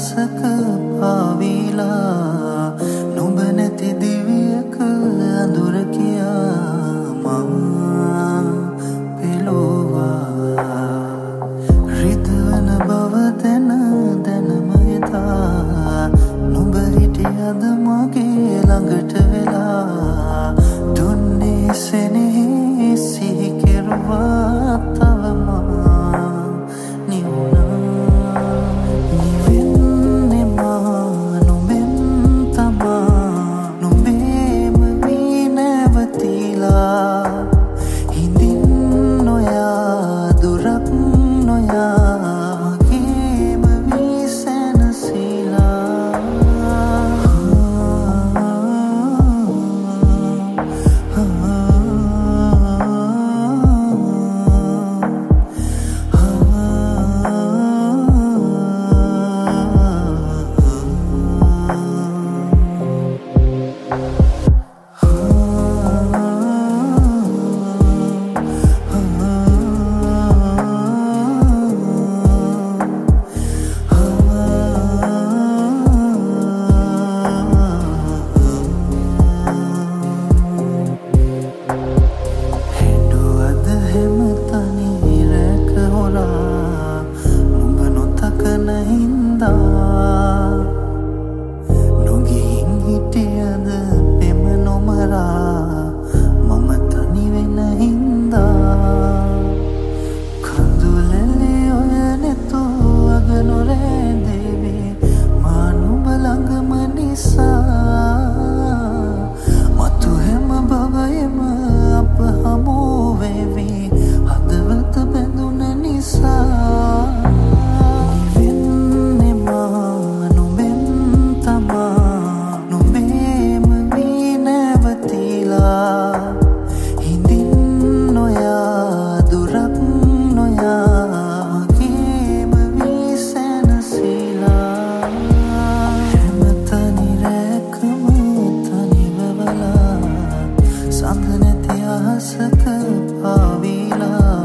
අහසක පාවිලා නුඹ නැති දිවියක අඳුර කියා මා පෙළුවා රිදවන බව දැන දැනම එදා නුඹ හිටියද මගේ ළඟට වෙලා දුන්නේ සෙනෙහි සිහි කෙරුවා තවම නොගින් හිටියද පෙම නොමරා මම තනි වෙන හින්දා කඳුලෙලි ඔය නැතෝ අග නොරැඳෙවි මා නුඹ ළඟම නිසා මතු හැම භවයම අප හමු වෙවි හදවත බැඳුන නිසා සඳ නැති අහසක පාවිලා